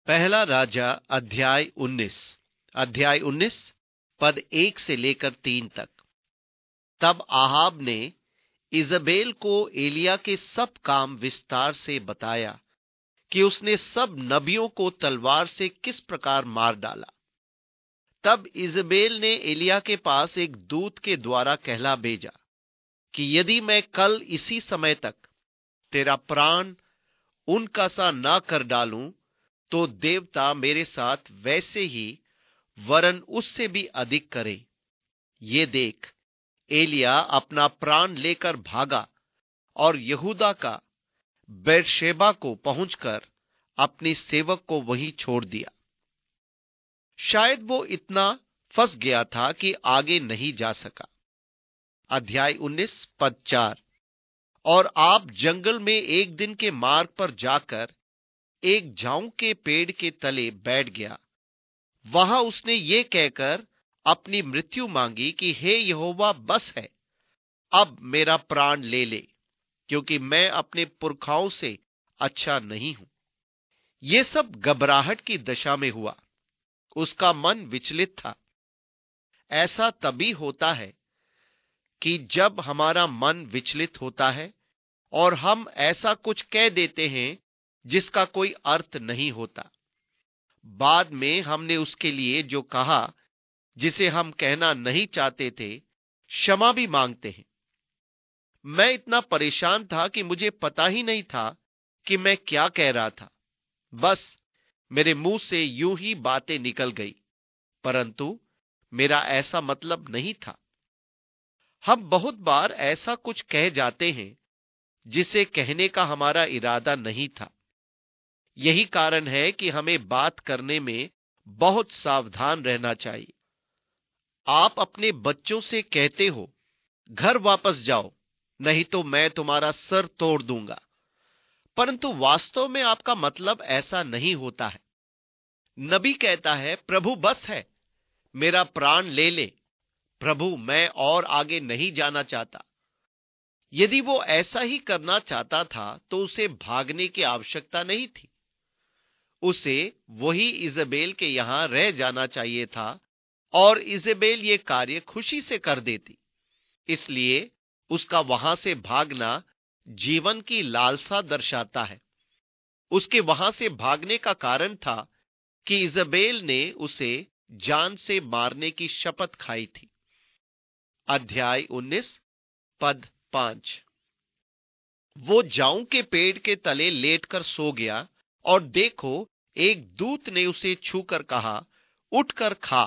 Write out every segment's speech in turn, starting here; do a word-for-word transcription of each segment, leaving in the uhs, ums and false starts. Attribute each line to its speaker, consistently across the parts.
Speaker 1: पहला राजा अध्याय उन्नीस अध्याय उन्नीस पद एक से लेकर तीन तक। तब आहाब ने इजबेल को एलिया के सब काम विस्तार से बताया कि उसने सब नबियों को तलवार से किस प्रकार मार डाला। तब इजबेल ने एलिया के पास एक दूत के द्वारा कहला भेजा कि यदि मैं कल इसी समय तक तेरा प्राण उनका सा न कर डालूं तो देवता मेरे साथ वैसे ही वरन उससे भी अधिक करे। ये देख, एलिया अपना प्राण लेकर भागा और यहूदा का बेरशेबा को पहुंचकर अपनी सेवक को वहीं छोड़ दिया। शायद वो इतना फंस गया था कि आगे नहीं जा सका। अध्याय उन्नीस पद चार। और आप जंगल में एक दिन के मार्ग पर जाकर एक झाऊ के पेड़ के तले बैठ गया। वहां उसने ये कहकर अपनी मृत्यु मांगी कि हे यहोवा, बस है, अब मेरा प्राण ले ले, क्योंकि मैं अपने पुरखाओं से अच्छा नहीं हूं। ये सब घबराहट की दशा में हुआ। उसका मन विचलित था। ऐसा तभी होता है कि जब हमारा मन विचलित होता है और हम ऐसा कुछ कह देते हैं जिसका कोई अर्थ नहीं होता। बाद में हमने उसके लिए जो कहा, जिसे हम कहना नहीं चाहते थे, क्षमा भी मांगते हैं। मैं इतना परेशान था कि मुझे पता ही नहीं था कि मैं क्या कह रहा था। बस मेरे मुंह से यूं ही बातें निकल गई, परंतु मेरा ऐसा मतलब नहीं था। हम बहुत बार ऐसा कुछ कह जाते हैं जिसे कहने का हमारा इरादा नहीं था। यही कारण है कि हमें बात करने में बहुत सावधान रहना चाहिए। आप अपने बच्चों से कहते हो, घर वापस जाओ, नहीं तो मैं तुम्हारा सर तोड़ दूंगा, परंतु वास्तव में आपका मतलब ऐसा नहीं होता है। नबी कहता है, प्रभु बस है, मेरा प्राण ले ले, प्रभु मैं और आगे नहीं जाना चाहता। यदि वो ऐसा ही करना चाहता था तो उसे भागने की आवश्यकता नहीं थी। उसे वही इजबेल के यहां रह जाना चाहिए था और इजबेल ये कार्य खुशी से कर देती। इसलिए उसका वहां से भागना जीवन की लालसा दर्शाता है। उसके वहां से भागने का कारण था कि इजबेल ने उसे जान से मारने की शपथ खाई थी। अध्याय उन्नीस पद पांच। वो जाऊ के पेड़ के तले लेटकर सो गया और देखो, एक दूत ने उसे छूकर कहा, उठकर खा,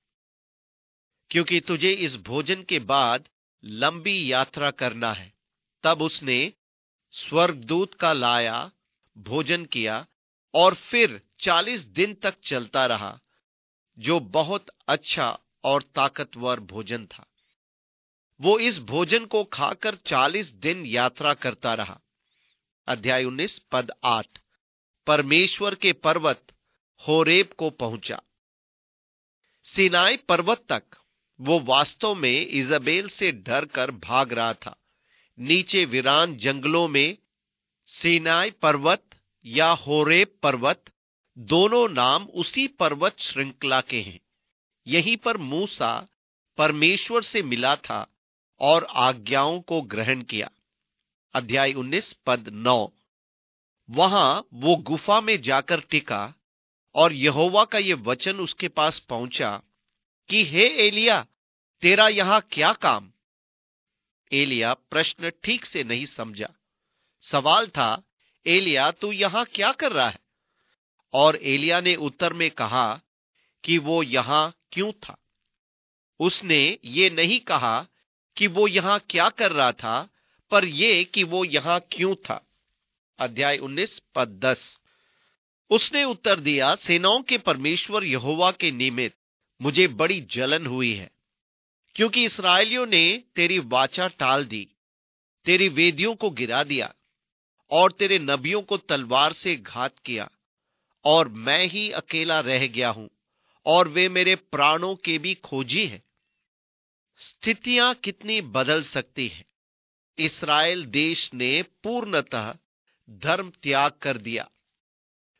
Speaker 1: क्योंकि तुझे इस भोजन के बाद लंबी यात्रा करना है। तब उसने स्वर्गदूत का लाया भोजन किया और फिर चालीस दिन तक चलता रहा, जो बहुत अच्छा और ताकतवर भोजन था। वो इस भोजन को खाकर चालीस दिन यात्रा करता रहा। अध्याय उन्नीस पद आठ। परमेश्वर के पर्वत होरेब को पहुंचा। सीनाई पर्वत तक वो वास्तव में इजबेल से डरकर भाग रहा था। नीचे वीरान जंगलों में सीनाई पर्वत या होरेब पर्वत, दोनों नाम उसी पर्वत श्रृंखला के हैं। यहीं पर मूसा परमेश्वर से मिला था और आज्ञाओं को ग्रहण किया। अध्याय उन्नीस पद नौ। वहां वो गुफा में जाकर टिका और यहोवा का ये वचन उसके पास पहुंचा कि हे एलिया, तेरा यहां क्या काम? एलिया प्रश्न ठीक से नहीं समझा। सवाल था, एलिया तू यहां क्या कर रहा है? और एलिया ने उत्तर में कहा कि वो यहां क्यों था। उसने ये नहीं कहा कि वो यहां क्या कर रहा था, पर यह कि वो यहां क्यों था। अध्याय उन्नीस पद दस। उसने उत्तर दिया, सेनाओं के परमेश्वर यहोवा के निमित्त मुझे बड़ी जलन हुई है, क्योंकि इस्राएलियों ने तेरी वाचा टाल दी, तेरी वेदियों को गिरा दिया और तेरे नबियों को तलवार से घात किया, और मैं ही अकेला रह गया हूं और वे मेरे प्राणों के भी खोजी हैं। स्थितियां कितनी बदल सकती हैं। इस्राएल देश ने पूर्णतः धर्म त्याग कर दिया।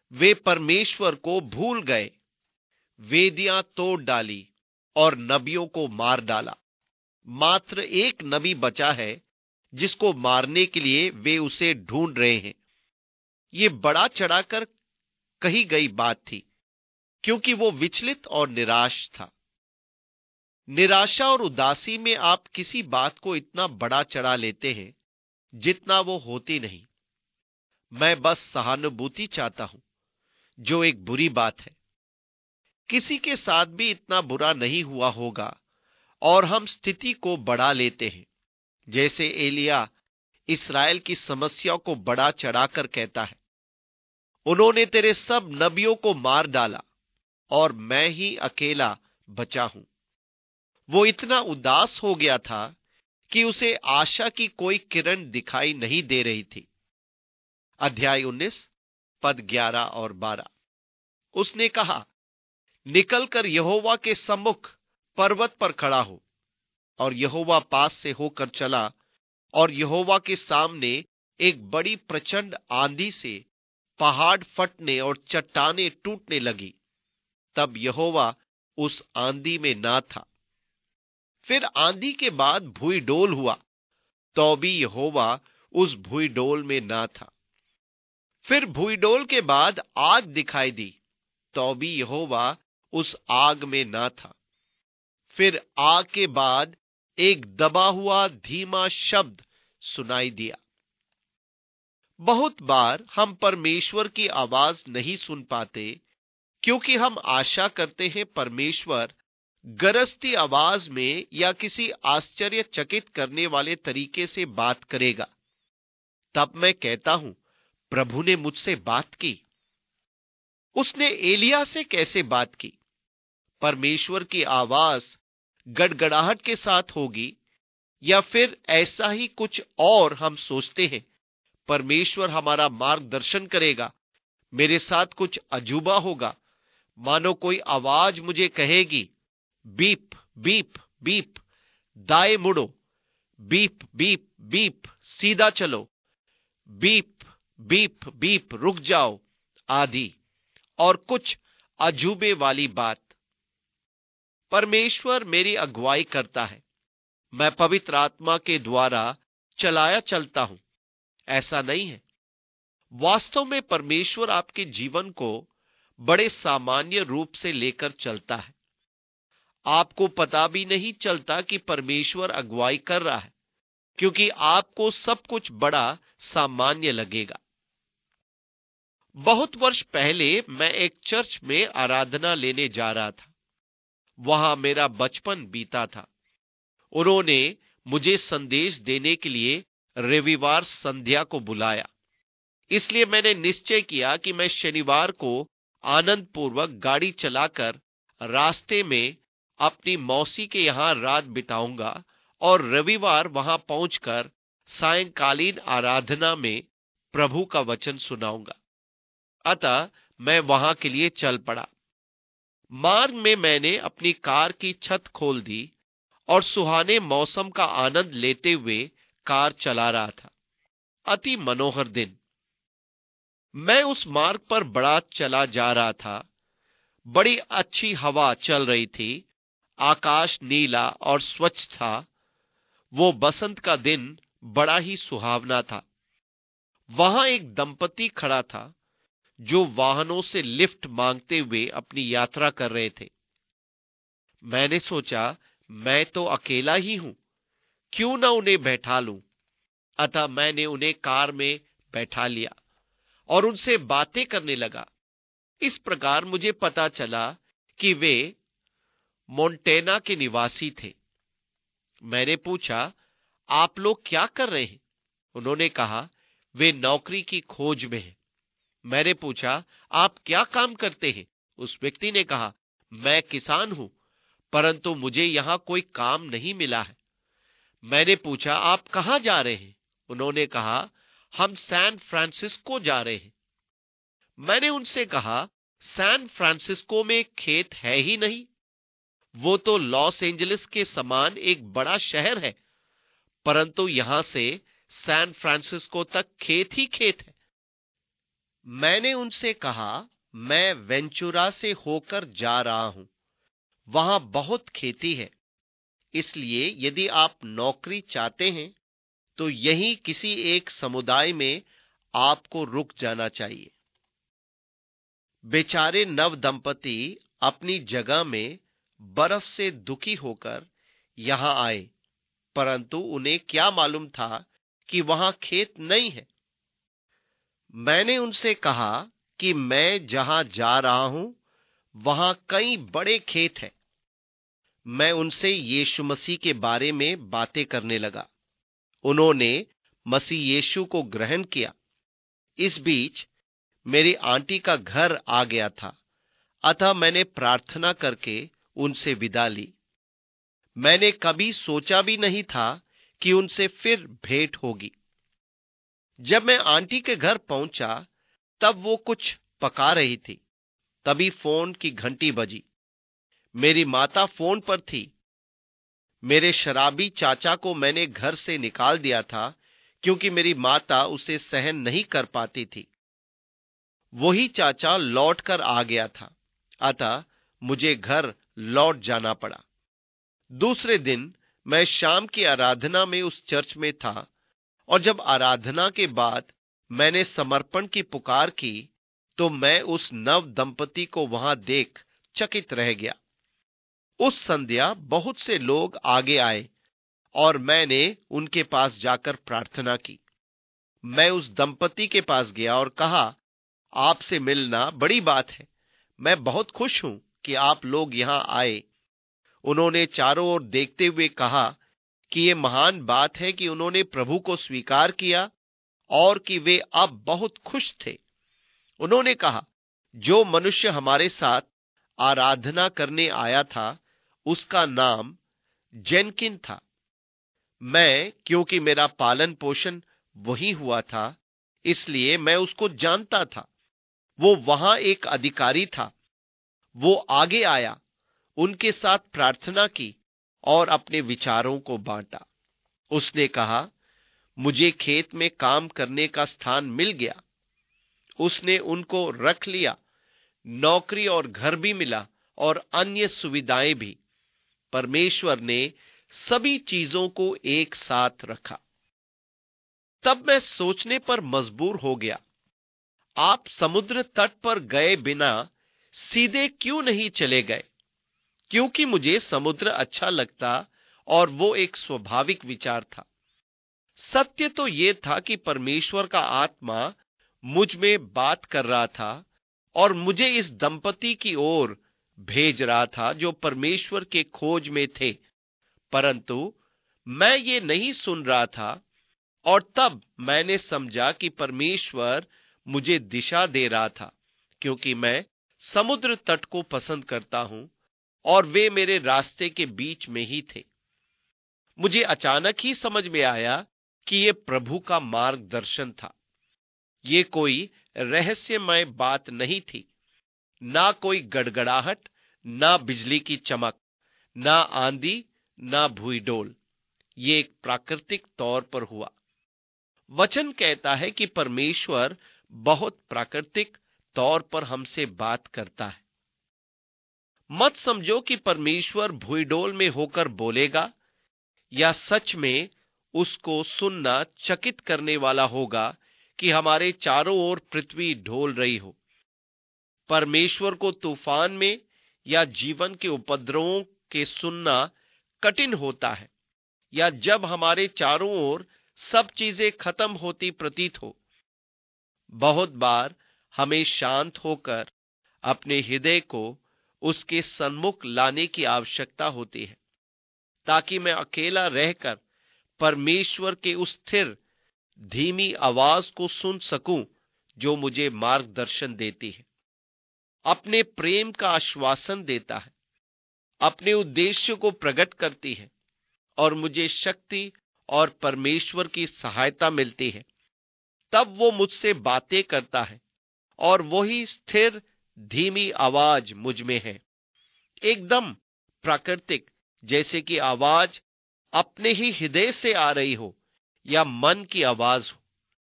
Speaker 1: वे परमेश्वर को भूल गए, वेदियां तोड़ डाली और नबियों को मार डाला। मात्र एक नबी बचा है जिसको मारने के लिए वे उसे ढूंढ रहे हैं। ये बड़ा चढ़ाकर कही गई बात थी, क्योंकि वो विचलित और निराश था। निराशा और उदासी में आप किसी बात को इतना बड़ा चढ़ा लेते हैं जितना वो होती नहीं। मैं बस सहानुभूति चाहता हूं, जो एक बुरी बात है। किसी के साथ भी इतना बुरा नहीं हुआ होगा और हम स्थिति को बढ़ा लेते हैं। जैसे एलिया इस्राएल की समस्या को बड़ा चढ़ाकर कहता है, उन्होंने तेरे सब नबियों को मार डाला और मैं ही अकेला बचा हूं। वो इतना उदास हो गया था कि उसे आशा की कोई किरण दिखाई नहीं दे रही थी। अध्याय उन्नीस पद ग्यारह और बारह। उसने कहा, निकलकर यहोवा के सम्मुख पर्वत पर खड़ा हो। और यहोवा पास से होकर चला और यहोवा के सामने एक बड़ी प्रचंड आंधी से पहाड़ फटने और चट्टाने टूटने लगी। तब यहोवा उस आंधी में ना था। फिर आंधी के बाद भूईडोल हुआ, तो भी यहोवा उस भूईडोल में ना था। फिर भूईडोल के बाद आग दिखाई दी, तो भी यहोवा उस आग में ना था। फिर आग के बाद एक दबा हुआ धीमा शब्द सुनाई दिया। बहुत बार हम परमेश्वर की आवाज नहीं सुन पाते, क्योंकि हम आशा करते हैं परमेश्वर गरजती आवाज में या किसी आश्चर्यचकित करने वाले तरीके से बात करेगा। तब मैं कहता हूं, प्रभु ने मुझसे बात की। उसने एलिया से कैसे बात की? परमेश्वर की आवाज गड़गड़ाहट के साथ होगी, या फिर ऐसा ही कुछ और हम सोचते हैं, परमेश्वर हमारा मार्गदर्शन करेगा, मेरे साथ कुछ अजूबा होगा, मानो कोई आवाज मुझे कहेगी, बीप बीप बीप, दाएं मुड़ो, बीप बीप बीप, सीधा चलो, बीप बीप बीप, रुक जाओ, आदि और कुछ अजूबे वाली बात। परमेश्वर मेरी अगुवाई करता है। मैं पवित्र आत्मा के द्वारा चलाया चलता हूं, ऐसा नहीं है। वास्तव में परमेश्वर आपके जीवन को बड़े सामान्य रूप से लेकर चलता है। आपको पता भी नहीं चलता कि परमेश्वर अगुवाई कर रहा है, क्योंकि आपको सब कुछ बड़ा सामान्य लगेगा। बहुत वर्ष पहले मैं एक चर्च में आराधना लेने जा रहा था। वहां मेरा बचपन बीता था। उन्होंने मुझे संदेश देने के लिए रविवार संध्या को बुलाया, इसलिए मैंने निश्चय किया कि मैं शनिवार को आनंद पूर्वक गाड़ी चलाकर रास्ते में अपनी मौसी के यहां रात बिताऊंगा और रविवार वहां पहुंचकर सायंकालीन आराधना में प्रभु का वचन सुनाऊंगा। अतः मैं वहां के लिए चल पड़ा। मार्ग में मैंने अपनी कार की छत खोल दी और सुहाने मौसम का आनंद लेते हुए कार चला रहा था। अति मनोहर दिन। मैं उस मार्ग पर बड़ा चला जा रहा था। बड़ी अच्छी हवा चल रही थी। आकाश नीला और स्वच्छ था। वो बसंत का दिन बड़ा ही सुहावना था। वहां एक दंपति खड़ा था जो वाहनों से लिफ्ट मांगते हुए अपनी यात्रा कर रहे थे। मैंने सोचा, मैं तो अकेला ही हूं, क्यों ना उन्हें बैठा लूं। अतः मैंने उन्हें कार में बैठा लिया और उनसे बातें करने लगा। इस प्रकार मुझे पता चला कि वे मोंटेना के निवासी थे। मैंने पूछा, आप लोग क्या कर रहे हैं? उन्होंने कहा, वे नौकरी की खोज में हैं। मैंने पूछा, आप क्या काम करते हैं? उस व्यक्ति ने कहा, मैं किसान हूं, परंतु मुझे यहां कोई काम नहीं मिला है। मैंने पूछा, आप कहां जा रहे हैं? उन्होंने कहा, हम सैन फ्रांसिस्को जा रहे हैं। मैंने उनसे कहा, सैन फ्रांसिस्को में खेत है ही नहीं। वो तो लॉस एंजलिस के समान एक बड़ा शहर है, परंतु यहां से सैन फ्रांसिस्को तक खेत ही खेत है। मैंने उनसे कहा, मैं वेंचुरा से होकर जा रहा हूं, वहां बहुत खेती है, इसलिए यदि आप नौकरी चाहते हैं तो यहीं किसी एक समुदाय में आपको रुक जाना चाहिए। बेचारे नव दंपति अपनी जगह में बर्फ से दुखी होकर यहां आए, परंतु उन्हें क्या मालूम था कि वहां खेत नहीं है। मैंने उनसे कहा कि मैं जहां जा रहा हूं वहां कई बड़े खेत हैं। मैं उनसे यीशु मसीह के बारे में बातें करने लगा। उन्होंने मसीह यीशु को ग्रहण किया। इस बीच मेरी आंटी का घर आ गया था, अतः मैंने प्रार्थना करके उनसे विदा ली। मैंने कभी सोचा भी नहीं था कि उनसे फिर भेंट होगी। जब मैं आंटी के घर पहुंचा तब वो कुछ पका रही थी। तभी फोन की घंटी बजी। मेरी माता फोन पर थी। मेरे शराबी चाचा को मैंने घर से निकाल दिया था क्योंकि मेरी माता उसे सहन नहीं कर पाती थी। वही चाचा लौट कर आ गया था, अतः मुझे घर लौट जाना पड़ा। दूसरे दिन मैं शाम की आराधना में उस चर्च में था, और जब आराधना के बाद मैंने समर्पण की पुकार की तो मैं उस नव दंपति को वहां देख चकित रह गया। उस संध्या बहुत से लोग आगे आए और मैंने उनके पास जाकर प्रार्थना की। मैं उस दंपति के पास गया और कहा, आपसे मिलना बड़ी बात है। मैं बहुत खुश हूं कि आप लोग यहां आए। उन्होंने चारों ओर देखते हुए कहा कि यह महान बात है कि उन्होंने प्रभु को स्वीकार किया और कि वे अब बहुत खुश थे। उन्होंने कहा, जो मनुष्य हमारे साथ आराधना करने आया था उसका नाम जेनकिन था। मैं, क्योंकि मेरा पालन पोषण वही हुआ था, इसलिए मैं उसको जानता था। वो वहां एक अधिकारी था। वो आगे आया, उनके साथ प्रार्थना की और अपने विचारों को बांटा। उसने कहा, मुझे खेत में काम करने का स्थान मिल गया। उसने उनको रख लिया। नौकरी और घर भी मिला और अन्य सुविधाएं भी। परमेश्वर ने सभी चीजों को एक साथ रखा। तब मैं सोचने पर मजबूर हो गया, आप समुद्र तट पर गए बिना सीधे क्यों नहीं चले गए? क्योंकि मुझे समुद्र अच्छा लगता और वो एक स्वाभाविक विचार था। सत्य तो यह था कि परमेश्वर का आत्मा मुझ में बात कर रहा था और मुझे इस दंपति की ओर भेज रहा था जो परमेश्वर के खोज में थे, परंतु मैं ये नहीं सुन रहा था। और तब मैंने समझा कि परमेश्वर मुझे दिशा दे रहा था, क्योंकि मैं समुद्र तट को पसंद करता हूं और वे मेरे रास्ते के बीच में ही थे। मुझे अचानक ही समझ में आया कि यह प्रभु का मार्गदर्शन था। ये कोई रहस्यमय बात नहीं थी। ना कोई गड़गड़ाहट, ना बिजली की चमक, ना आंधी, ना भूईडोल। ये एक प्राकृतिक तौर पर हुआ। वचन कहता है कि परमेश्वर बहुत प्राकृतिक तौर पर हमसे बात करता है। मत समझो कि परमेश्वर भूईडोल में होकर बोलेगा या सच में उसको सुनना चकित करने वाला होगा कि हमारे चारों ओर पृथ्वी ढोल रही हो। परमेश्वर को तूफान में या जीवन के उपद्रवों के सुनना कठिन होता है, या जब हमारे चारों ओर सब चीजें खत्म होती प्रतीत हो। बहुत बार हमें शांत होकर अपने हृदय को उसके सन्मुख लाने की आवश्यकता होती है, ताकि मैं अकेला रहकर परमेश्वर के उस स्थिर धीमी आवाज को सुन सकूं जो मुझे मार्गदर्शन देती है, अपने प्रेम का आश्वासन देता है, अपने उद्देश्य को प्रकट करती है और मुझे शक्ति और परमेश्वर की सहायता मिलती है। तब वो मुझसे बातें करता है और वही स्थिर धीमी आवाज मुझ में है, एकदम प्राकृतिक, जैसे कि आवाज अपने ही हृदय से आ रही हो या मन की आवाज हो।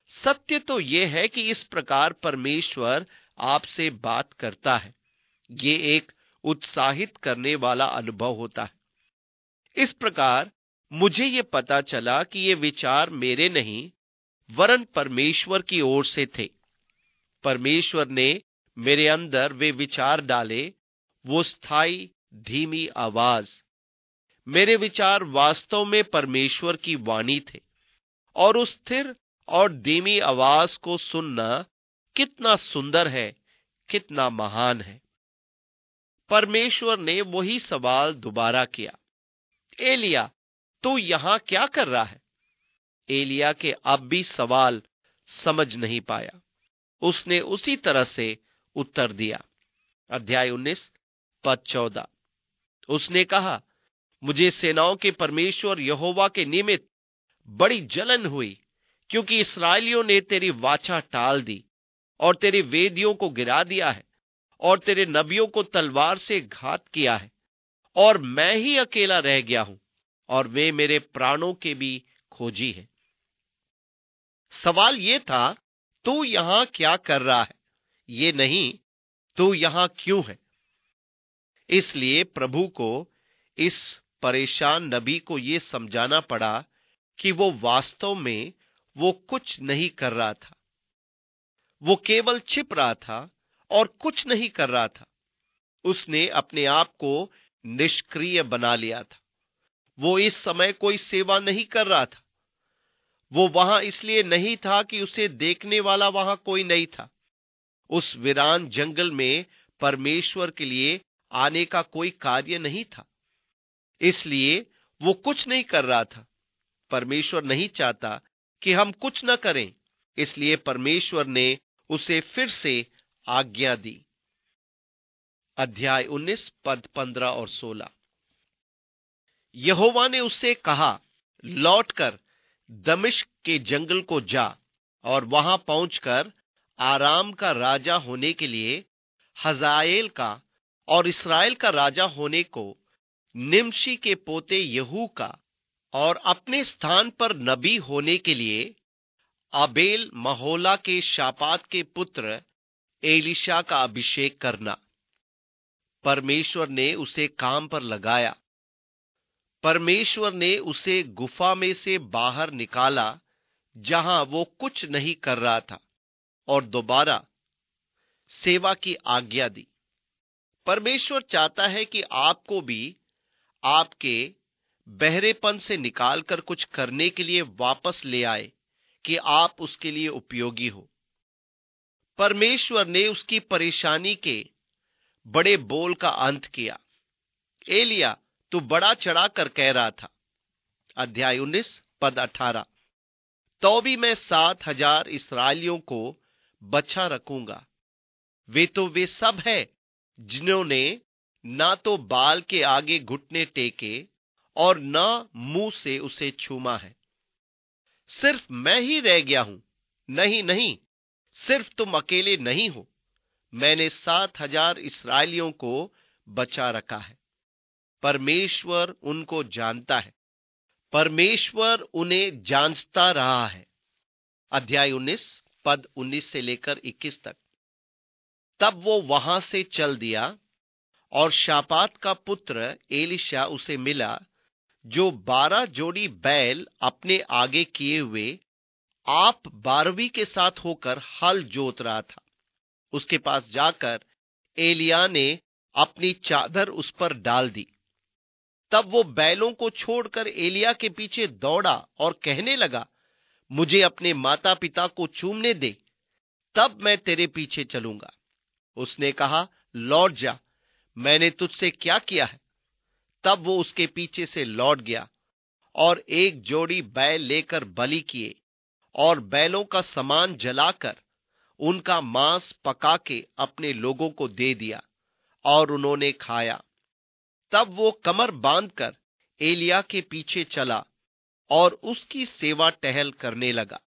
Speaker 1: सत्य तो यह है कि इस प्रकार परमेश्वर आपसे बात करता है। ये एक उत्साहित करने वाला अनुभव होता है। इस प्रकार मुझे ये पता चला कि ये विचार मेरे नहीं वरन परमेश्वर की ओर से थे। परमेश्वर ने मेरे अंदर वे विचार डाले, वो स्थायी धीमी आवाज। मेरे विचार वास्तव में परमेश्वर की वाणी थे और उस स्थिर और धीमी आवाज को सुनना कितना सुंदर है, कितना महान है। परमेश्वर ने वही सवाल दोबारा किया, एलिया तू यहां क्या कर रहा है? एलिया के अब भी सवाल समझ नहीं पाया। उसने उसी तरह से उत्तर दिया। अध्याय उन्नीस पद चौदह। उसने कहा, मुझे सेनाओं के परमेश्वर यहोवा के निमित्त बड़ी जलन हुई, क्योंकि इस्राएलियों ने तेरी वाचा टाल दी और तेरे वेदियों को गिरा दिया है और तेरे नबियों को तलवार से घात किया है, और मैं ही अकेला रह गया हूं और वे मेरे प्राणों के भी खोजी है। सवाल यह था, तू यहां क्या कर रहा है? ये नहीं, तू यहां क्यों है? इसलिए प्रभु को इस परेशान नबी को यह समझाना पड़ा कि वो वास्तव में वो कुछ नहीं कर रहा था। वो केवल छिप रहा था और कुछ नहीं कर रहा था। उसने अपने आप को निष्क्रिय बना लिया था। वो इस समय कोई सेवा नहीं कर रहा था। वो वहां इसलिए नहीं था कि उसे देखने वाला वहां कोई नहीं था। उस वीरान जंगल में परमेश्वर के लिए आने का कोई कार्य नहीं था, इसलिए वो कुछ नहीं कर रहा था। परमेश्वर नहीं चाहता कि हम कुछ न करें, इसलिए परमेश्वर ने उसे फिर से आज्ञा दी। अध्याय उन्नीस पद पंद्रह और सोलह। यहोवा ने उससे कहा, लौटकर दमिश्क के जंगल को जा और वहां पहुंचकर आराम का राजा होने के लिए हजाएल का और इस्राएल का राजा होने को निमशी के पोते यहू का और अपने स्थान पर नबी होने के लिए आबेल महोला के शापात के पुत्र एलीशा का अभिषेक करना। परमेश्वर ने उसे काम पर लगाया। परमेश्वर ने उसे गुफा में से बाहर निकाला जहां वो कुछ नहीं कर रहा था और दोबारा सेवा की आज्ञा दी। परमेश्वर चाहता है कि आपको भी आपके बहरेपन से निकालकर कुछ करने के लिए वापस ले आए कि आप उसके लिए उपयोगी हो। परमेश्वर ने उसकी परेशानी के बड़े बोल का अंत किया। एलिया तू बड़ा चढ़ा कर कह रहा था। अध्याय उन्नीस पद अठारह। तो भी मैं सात हजार इस्राएलियों को बचा रखूंगा। वे तो वे सब है जिन्होंने ना तो बाल के आगे घुटने टेके और ना मुंह से उसे छूमा है। सिर्फ मैं ही रह गया हूं। नहीं नहीं, सिर्फ तुम अकेले नहीं हो। मैंने सात हजार इस्राएलियों को बचा रखा है। परमेश्वर उनको जानता है। परमेश्वर उन्हें जांचता रहा है। अध्याय उन्नीस पद उन्नीस से लेकर इक्कीस तक। तब वो वहां से चल दिया और शापात का पुत्र एलीशा उसे मिला, जो बारह जोड़ी बैल अपने आगे किए हुए आप बारहवीं के साथ होकर हल जोत रहा था। उसके पास जाकर एलिया ने अपनी चादर उस पर डाल दी। तब वो बैलों को छोड़कर एलिया के पीछे दौड़ा और कहने लगा, मुझे अपने माता पिता को चूमने दे, तब मैं तेरे पीछे चलूंगा। उसने कहा, लौट जा, मैंने तुझसे क्या किया है? तब वो उसके पीछे से लौट गया और एक जोड़ी बैल लेकर बलि किए और बैलों का सामान जलाकर उनका मांस पका के अपने लोगों को दे दिया और उन्होंने खाया। तब वो कमर बांधकर एलिया के पीछे चला और उसकी सेवा टहल करने लगा।